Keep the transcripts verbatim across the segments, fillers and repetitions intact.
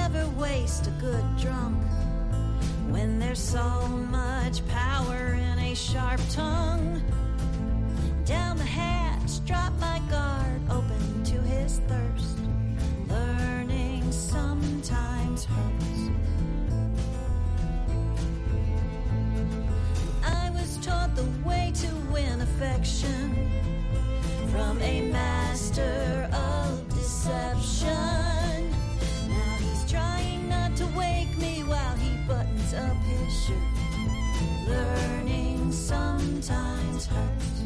never waste a good drunk. When there's so much power in a sharp tongue. Down the hatch, drop my guard, open to his thirst. Learning sometimes hurts. I was taught the way to win affection from a master of deception. Now he's trying not to wake me while he buttons up his shirt. Learning sometimes hurts.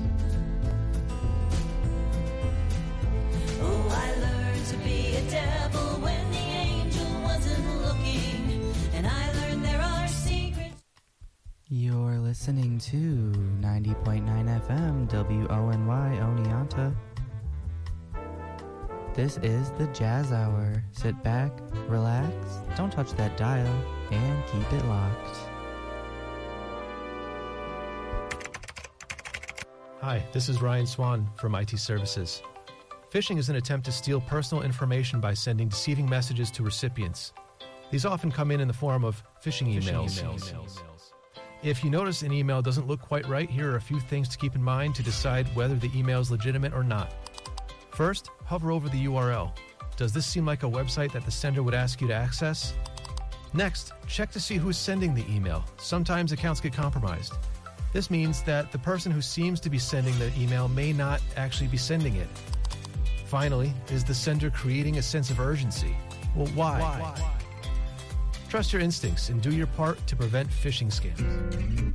Oh, I learned to be a devil when the angel wasn't looking. And I learned there are secrets. You're listening to ninety point nine F M W O N Y Oneonta. This is the Jazz Hour. Sit back, relax, don't touch that dial, and keep it locked. Hi, this is Ryan Swan from I T Services. Phishing is an attempt to steal personal information by sending deceiving messages to recipients. These often come in in the form of phishing emails. Phishing emails. If you notice an email doesn't look quite right, here are a few things to keep in mind to decide whether the email is legitimate or not. First, hover over the U R L. Does this seem like a website that the sender would ask you to access? Next, check to see who's sending the email. Sometimes accounts get compromised. This means that the person who seems to be sending the email may not actually be sending it. Finally, is the sender creating a sense of urgency? Well, why? why? Trust your instincts and do your part to prevent phishing scams.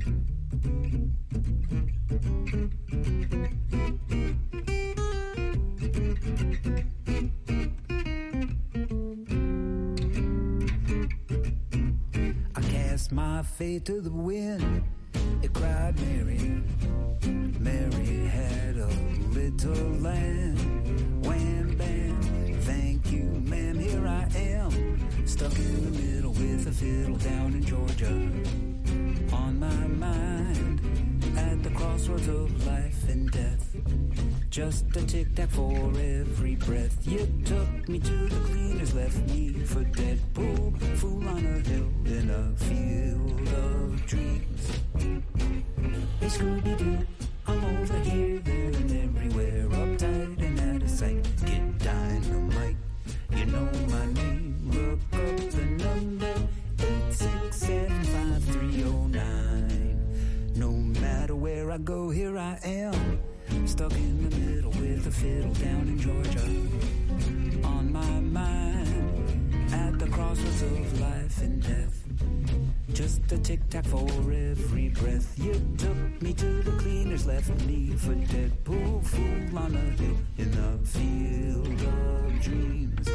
I cast my fate to the wind. It cried Mary. Mary had a little lamb. Wham, bam, thank you, ma'am, here I am. Stuck in the middle with a fiddle down in Georgia. On my mind, at the crossroads of life and death. Just a tic-tac for every breath. You took me to the cleaners, left me for dead. Poor fool on a hill in a field of dreams. Hey, Scooby-Doo, I'm over here, there and everywhere. Uptight and out of sight, get dynamite. You know my name, look up the number eight six seven five three oh nine. No matter where I go, here I am. Stuck in the middle with a fiddle down in Georgia. On my mind, at the crossroads of life and death. Just a tic-tac for every breath. You took me to the cleaners, left me for dead. Poor fool on a hill in a field of dreams.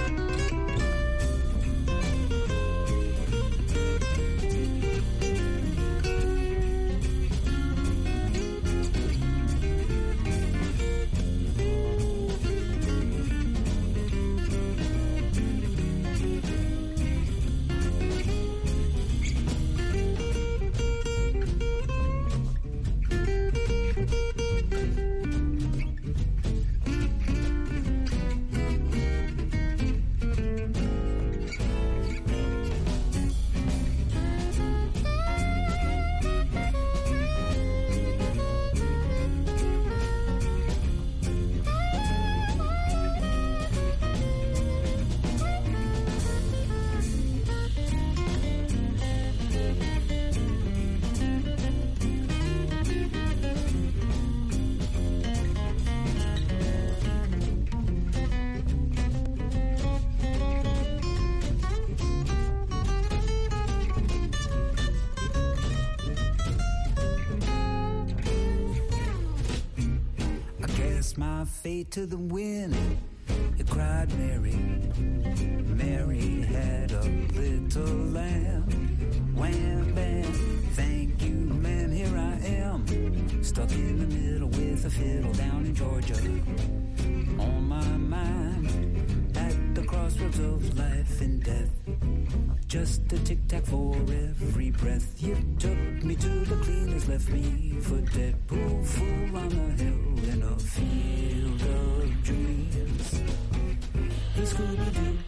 Fate to the wind, it cried Mary. Mary had a little lamb. Wham, bam, thank you, ma'am, here I am. Stuck in the middle with a fiddle down in Georgia. On my mind, at the crossroads of life and death. Just a tic-tac for every breath. You took me to the cleaners, left me for dead. Poor fool on a hill in a field of dreams. Hey, Scooby-Doo,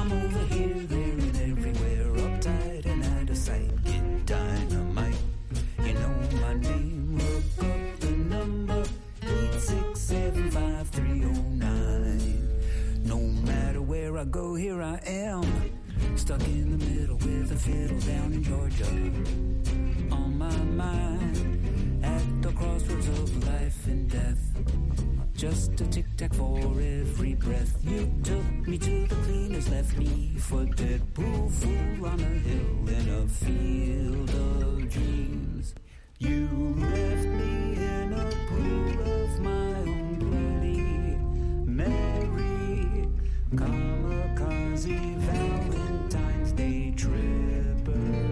I'm over here, there, and everywhere, uptight and out of sight. Get dynamite, you know my name. Look up the number eight six seven five three oh nine. No matter where I go, here I am, stuck in the middle with a fiddle down in Georgia. On my mind, at the crossroads of life and death. Just a tic-tac for every breath. You took me to the cleaners, left me for dead. Pool fool on a hill in a field of dreams. You left me in a pool of my own bloody Mary. Kamikaze Valentine's Day tripper.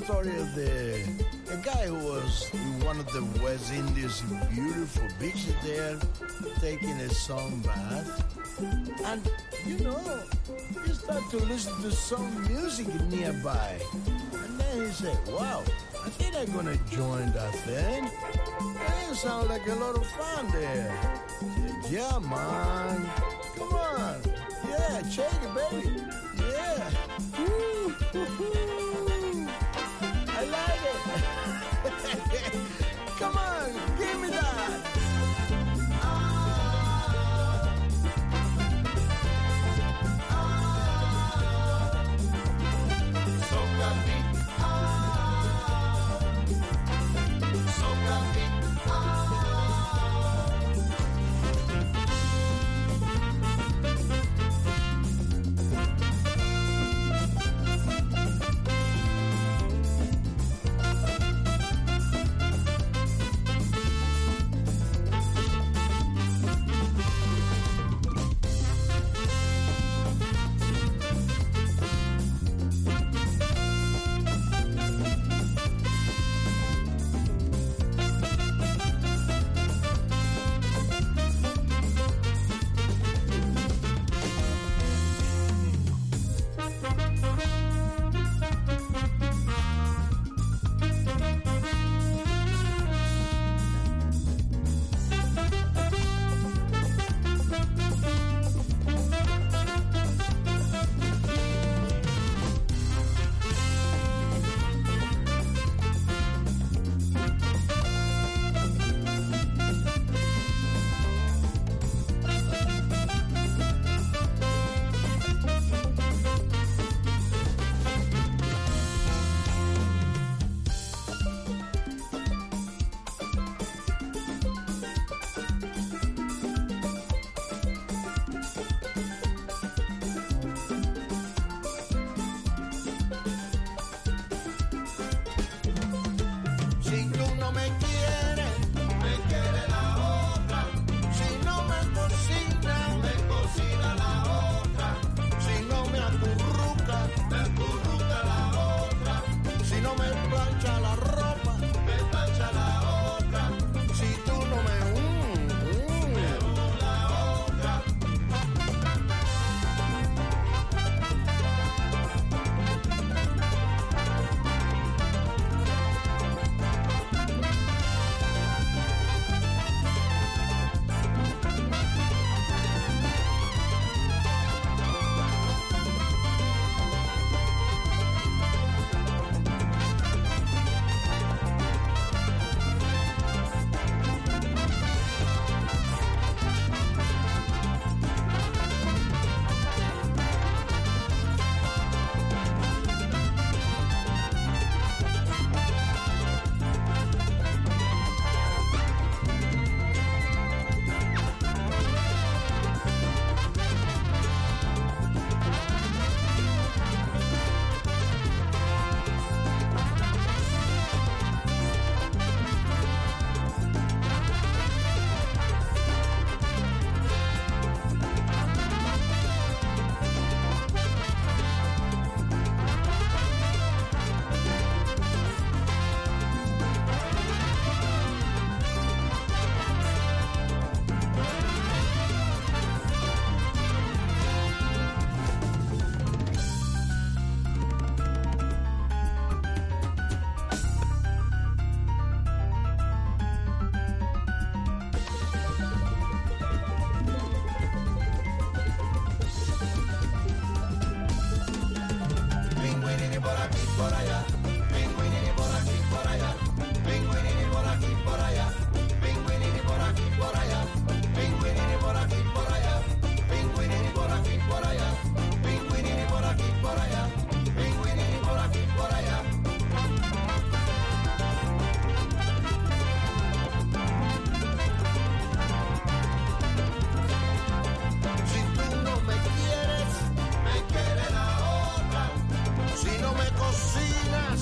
story of the a guy who was in one of the West Indies beautiful beaches there, taking a sun bath, and you know, he started to listen to some music nearby, and then he said, "Wow, I think I'm gonna join that thing. It sounds like a lot of fun there." He said, "Yeah, man, come on, yeah, shake it, baby, yeah." Woo-hoo-hoo. I like it. Come on, give me that. cocina.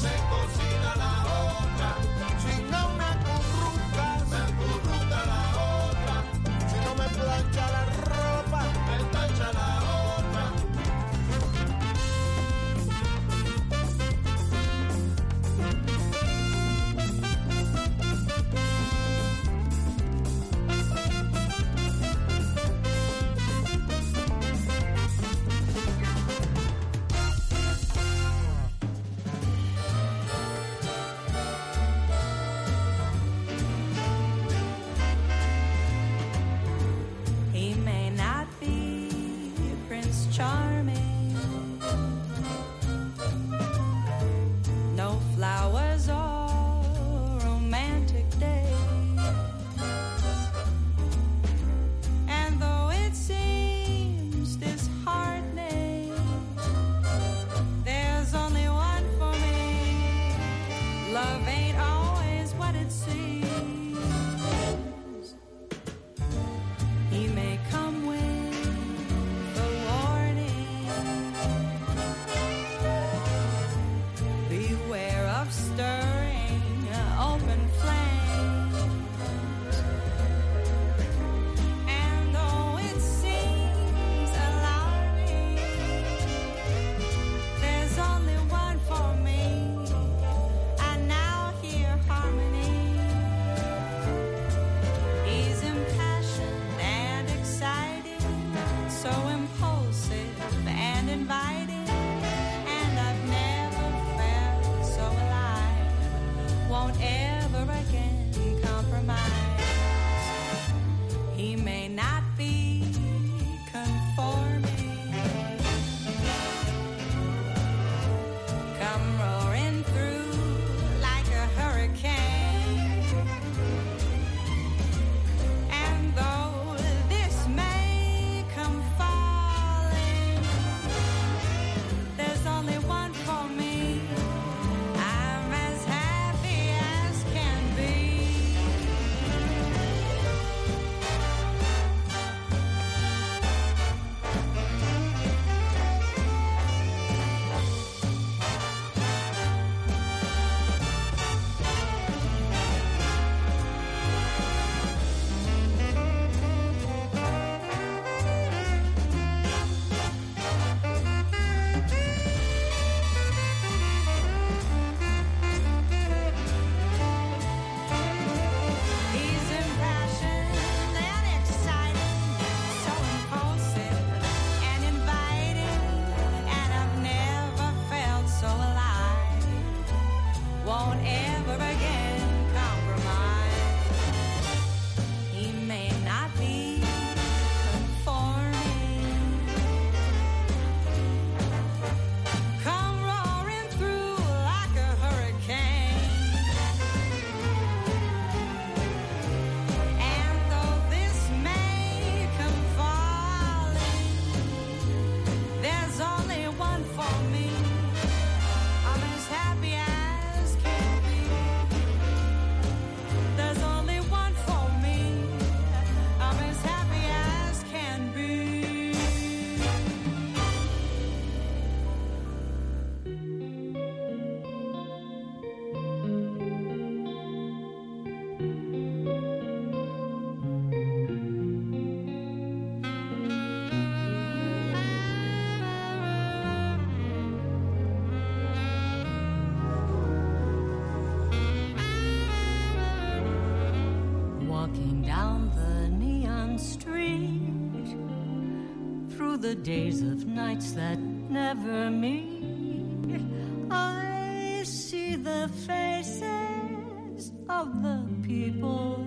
the days of nights that never meet, I see the faces of the people,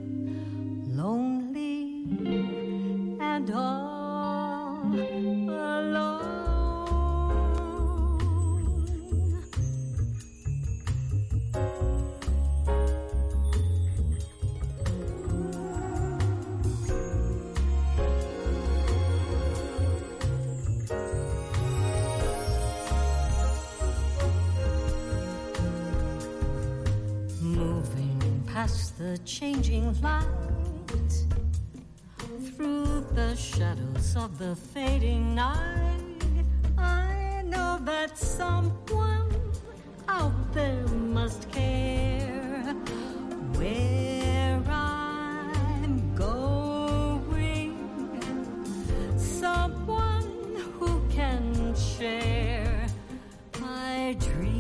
lonely and all alone. Past the changing light, through the shadows of the fading night, I know that someone out there must care where I'm going, someone who can share my dreams.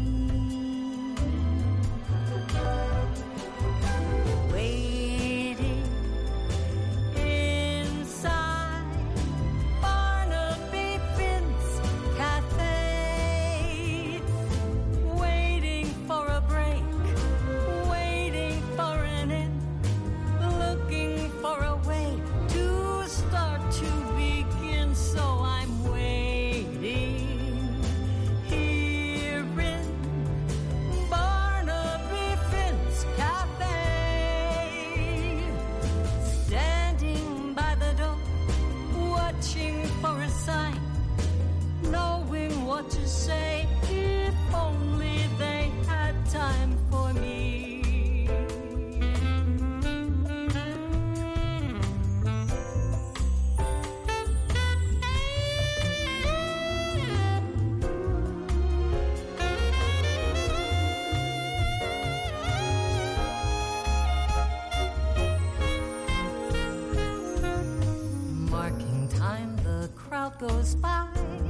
Goes by,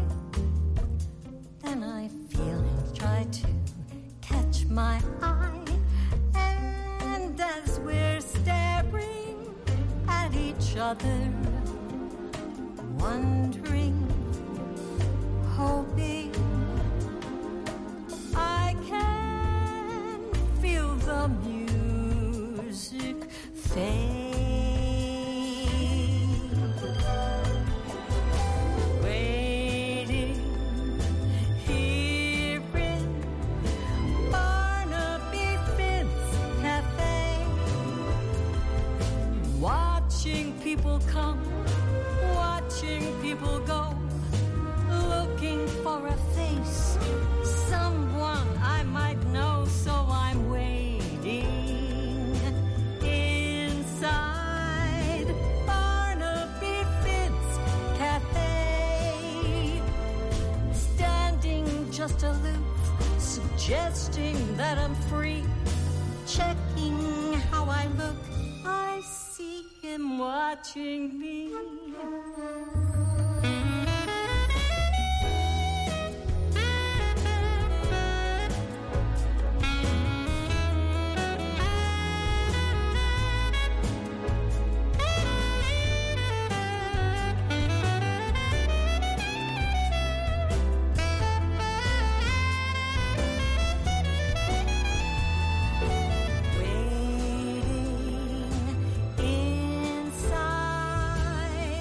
then I feel him try to catch my eye, and as we're staring at each other, wondering, hoping, I can feel the music fade. People come, watching people go, looking for a face, someone I might know, so I'm waiting inside Barnaby Finn's cafe, standing just aloof, suggesting that I'm free, checking how I look, I see him watching me. Inside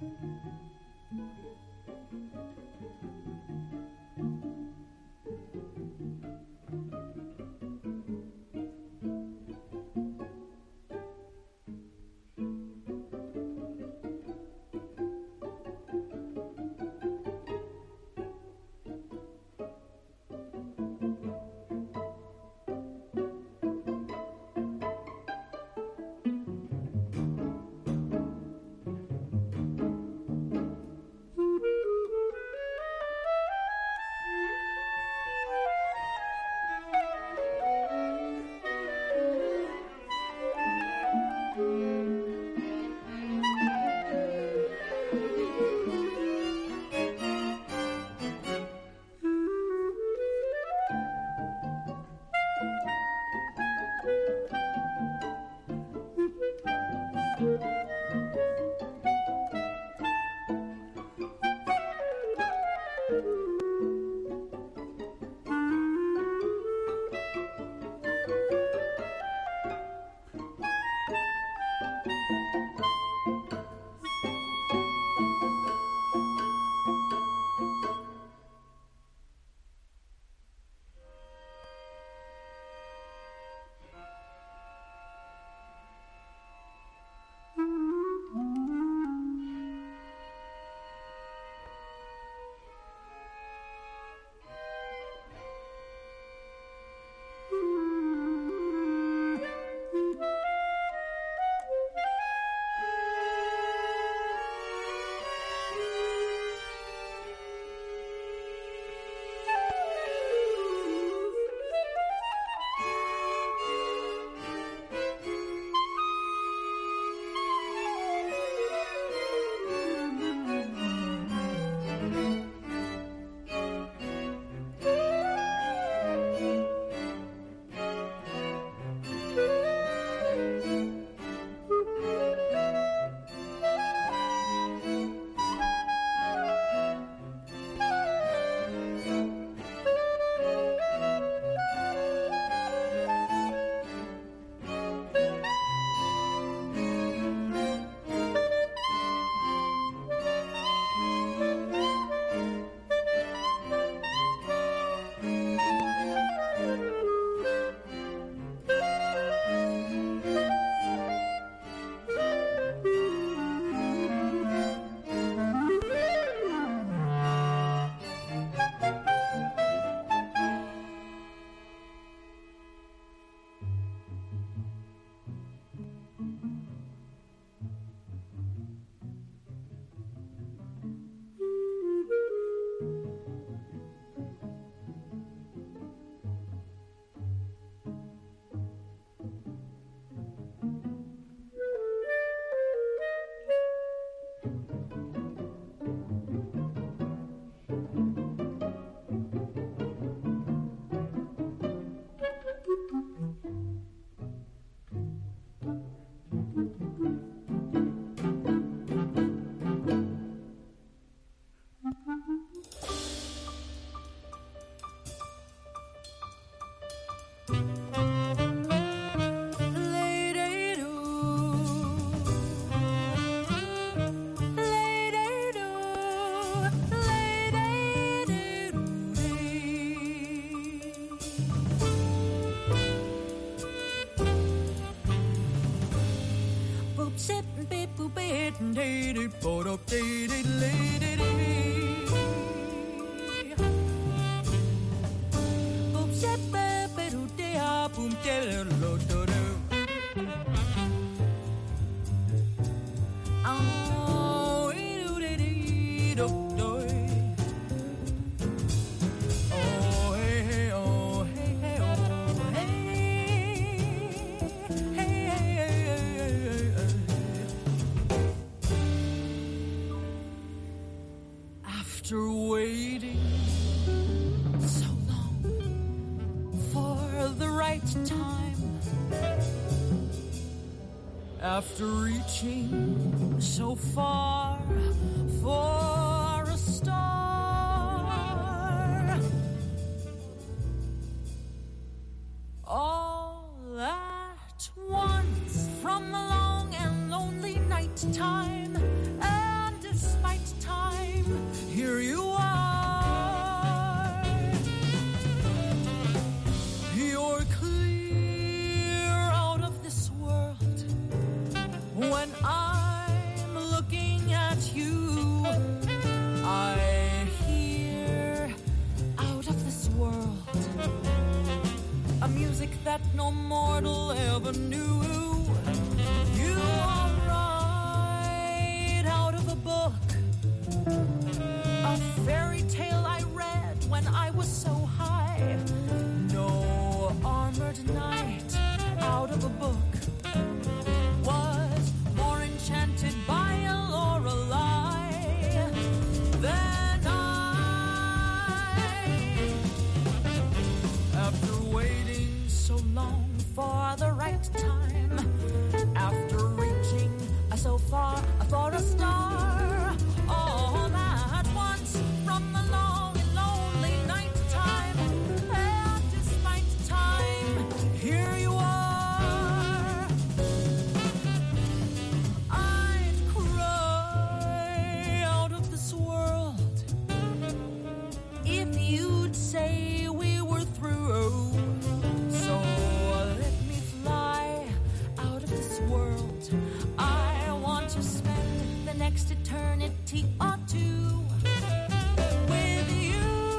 After waiting so long for the right time, after reaching so far for a star, all at once from a long and lonely night time, and a for a star, all at once from the long and lonely night time. And despite time, here you are. I'd cry out of this world if you'd say we were through. So let me fly out of this world. I want to spend the next eternity or two with you.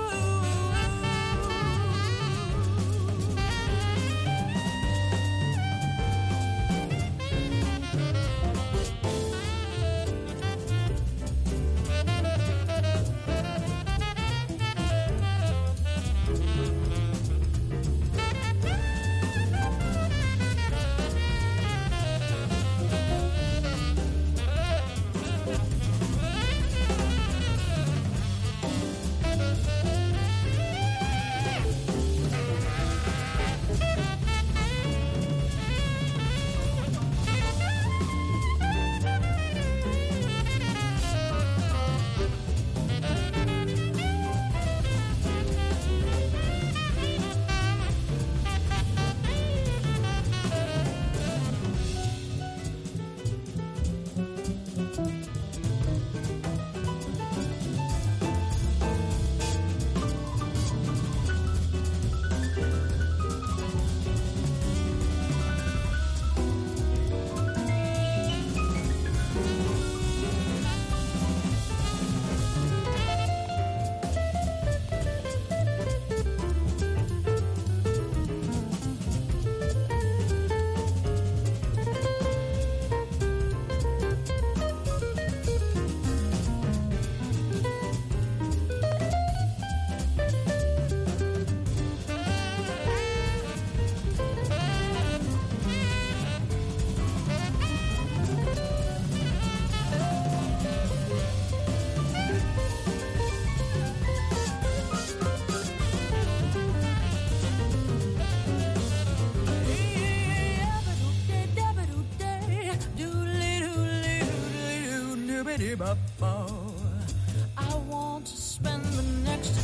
I want to spend the next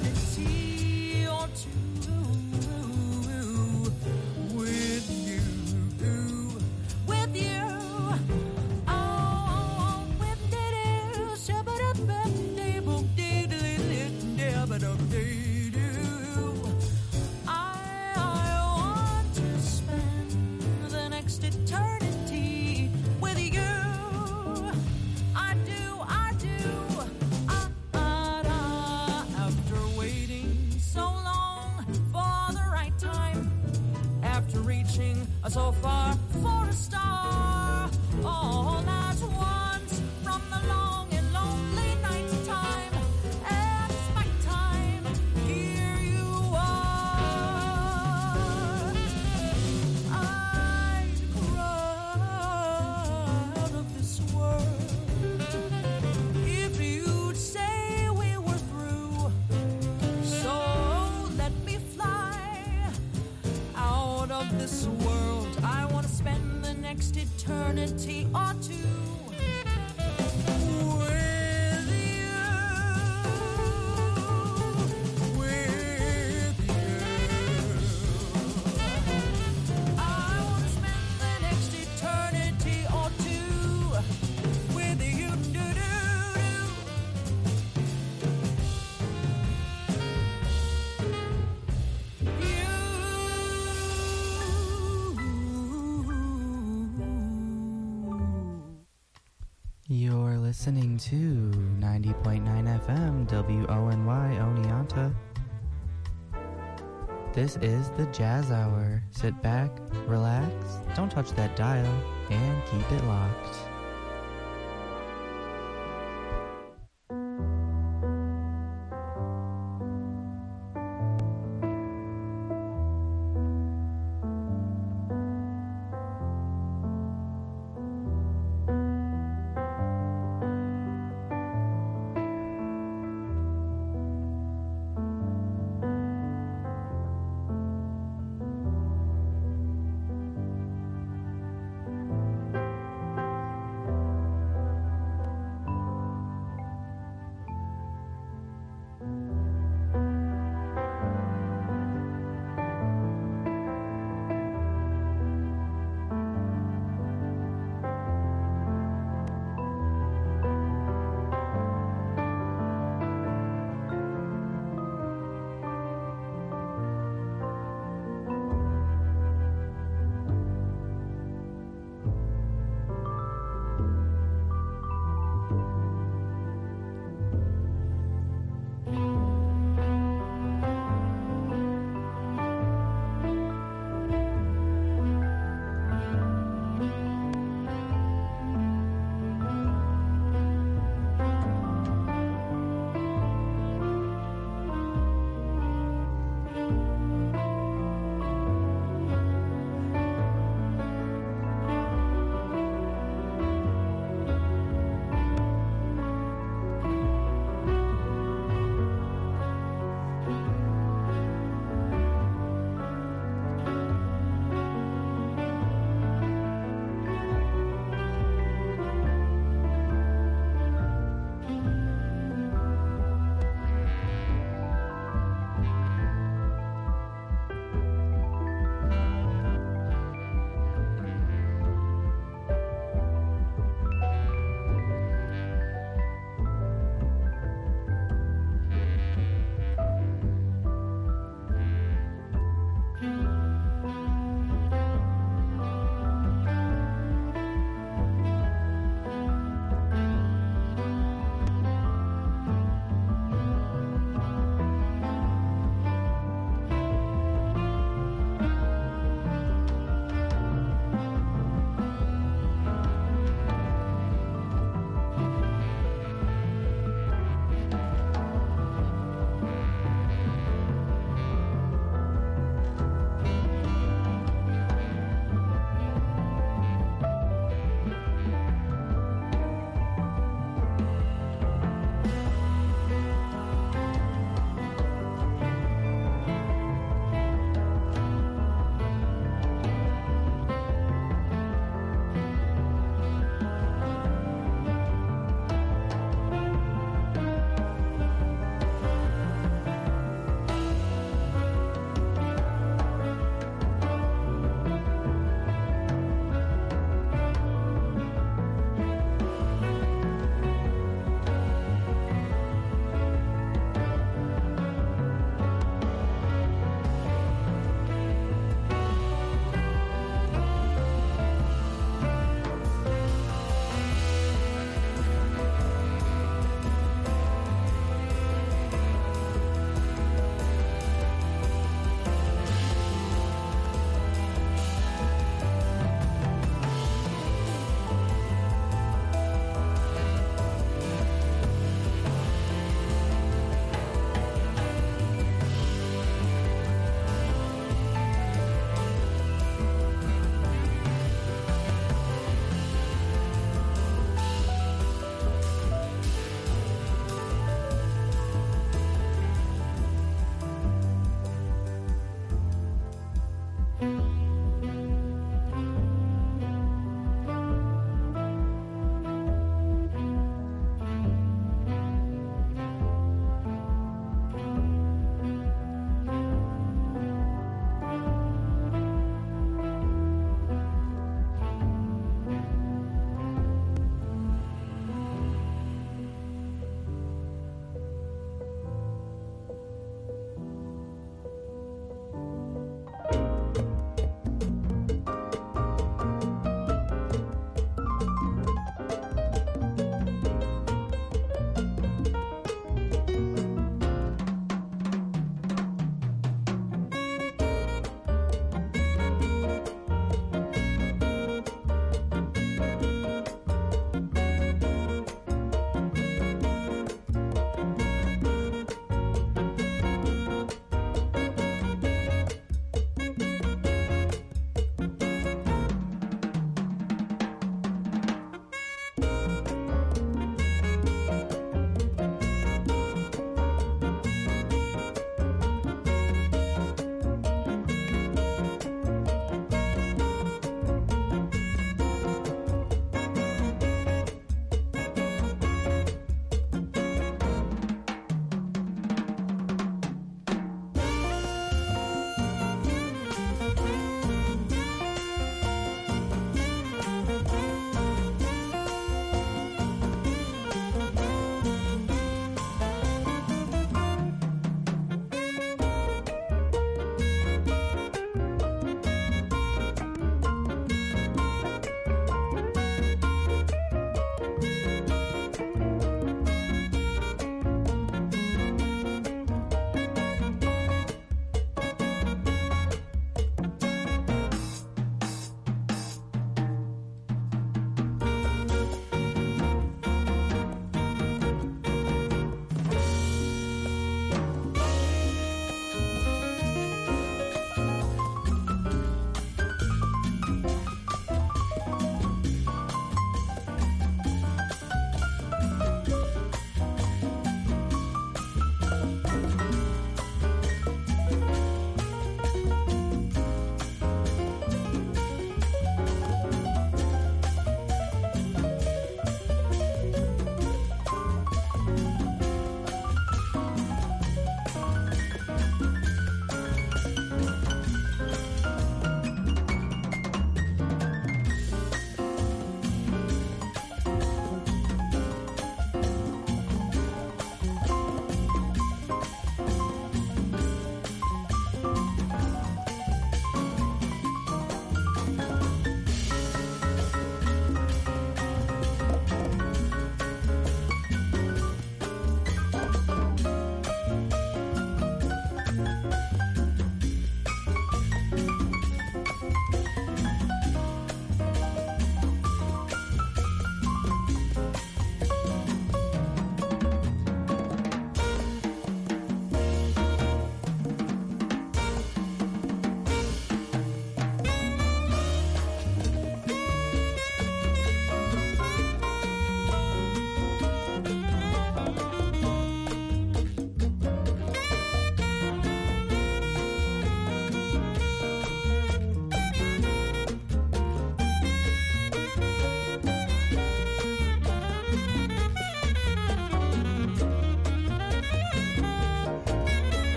eternity or two with you, with you. Oh, with you. I want to spend the next eternity with you. I do, I do. Ah, ah, ah. After waiting so long for the right time, after reaching so far for a star, all at once from the long and lonely night time, and despite time, here you are. I'd cry out of this world if you'd say we were through. So let me fly out of this world. I want to spend the next eternity or two with you, with you. I want to spend the next eternity or two with you. Do, do, You're listening to ninety point nine F M W O N Y Oneonta. This is the Jazz Hour. Sit back, relax, don't touch that dial, and keep it locked.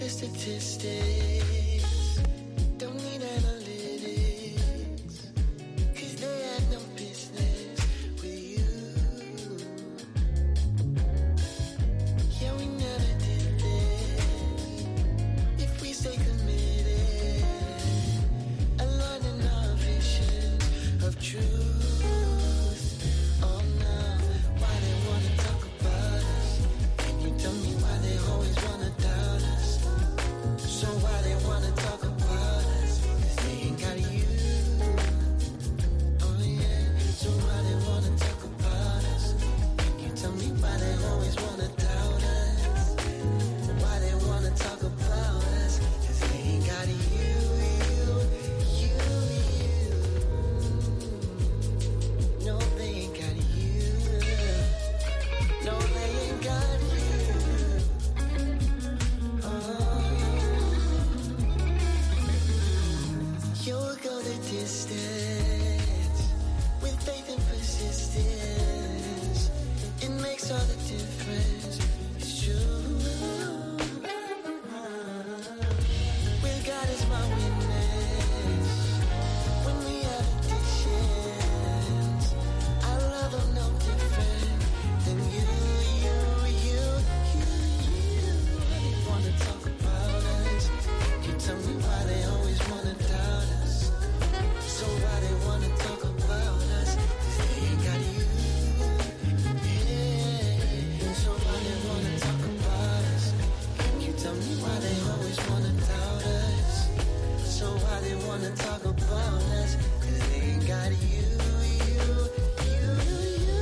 the statistics, don't need analytics, cause they have no business with you. Yeah, we never did this if we stay committed, aligning our vision of truth. Oh no, why they wanna talk about us? Can you tell me why they always wanna doubt us? So why they wanna talk about us? 'Cause they ain't got you. Oh yeah, so why they wanna talk about us? Can you tell me why they always wanna doubt us? Why they wanna talk about us? 'Cause they ain't got you, you, you, you. No, they ain't got you. No, they ain't got you. You'll go the distance with faith and persistence. It makes all the difference. It's true. With God as my witness, when we have additions, I love them no different than you, you, you, you, you. Why they wanna talk about us? You tell me why they always wanna doubt us. So why they wanna talk about us? 'Cause they ain't got you. Yeah. So why they wanna talk about us? Can you tell me why they always wanna doubt us? So why they wanna talk about us? 'Cause they ain't got you, you, you, you.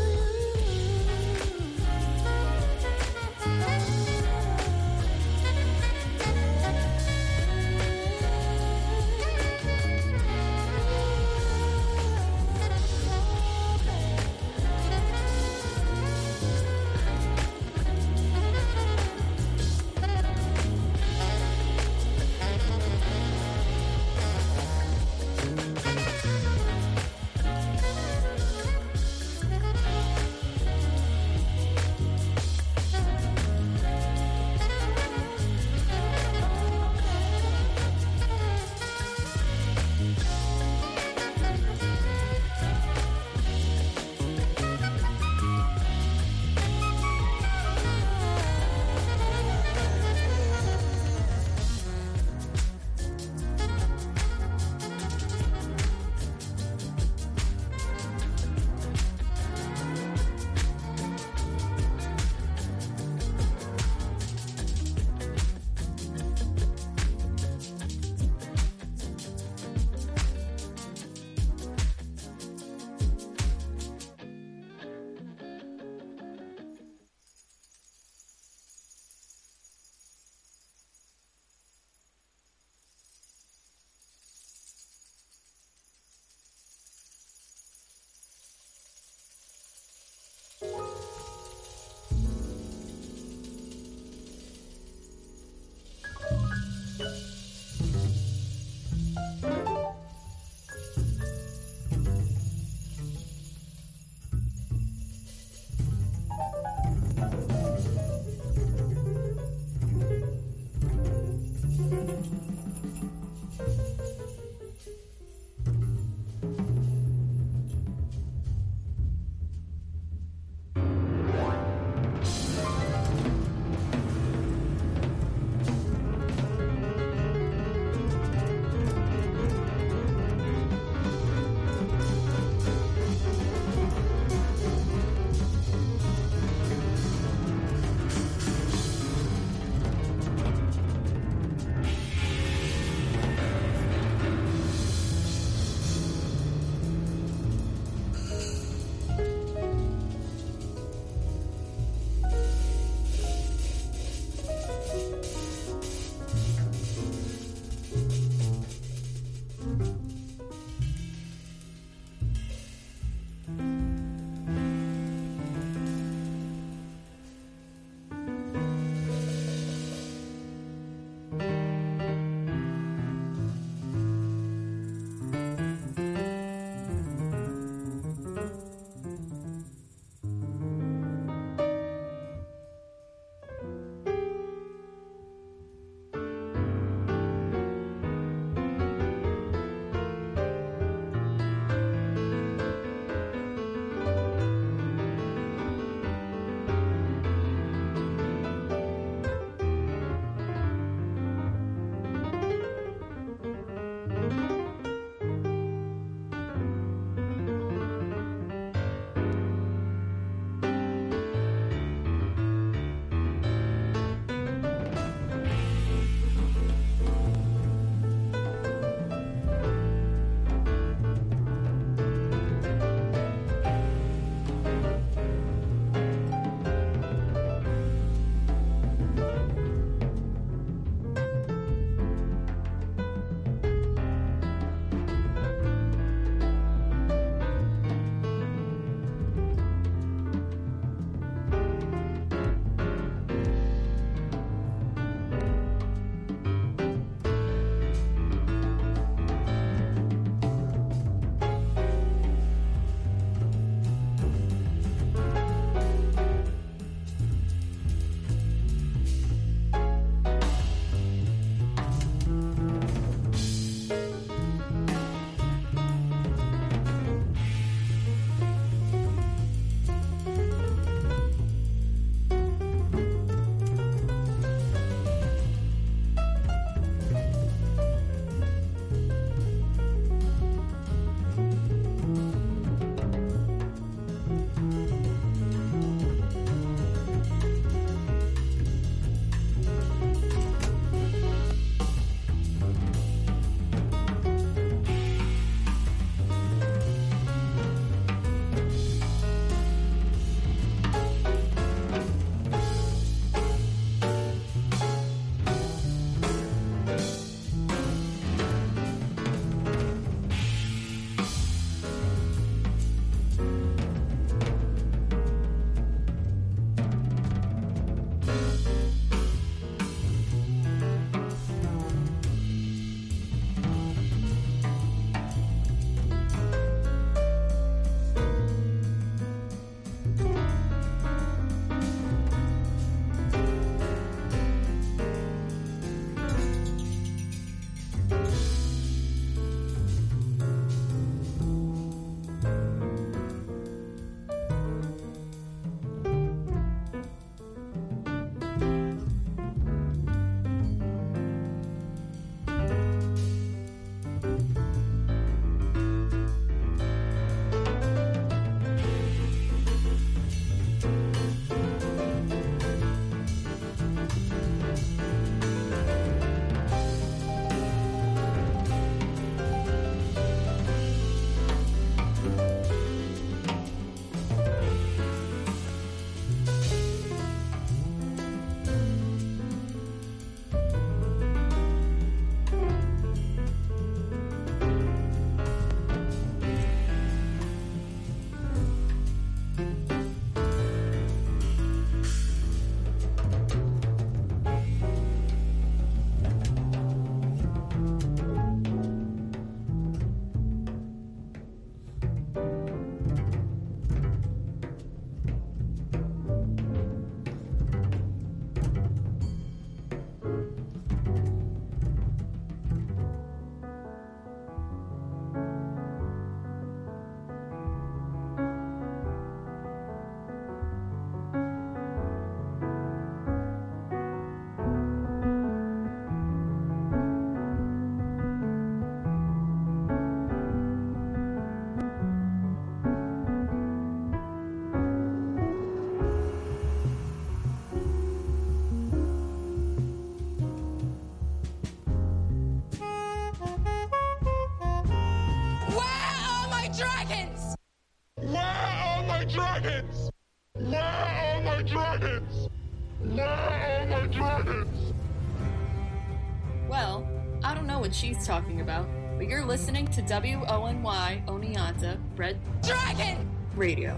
Well, I don't know what she's talking about, but you're listening to W O N Y Oneonta Red Dragon Radio.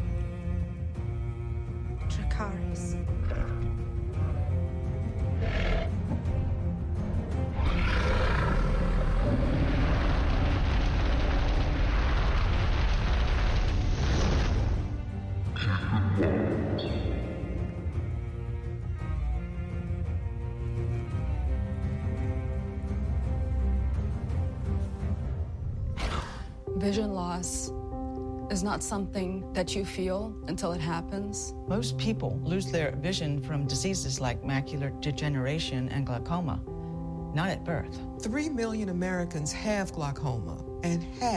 Dracarys. Vision loss is not something that you feel until it happens. Most people lose their vision from diseases like macular degeneration and glaucoma, not at birth. Three million Americans have glaucoma, and half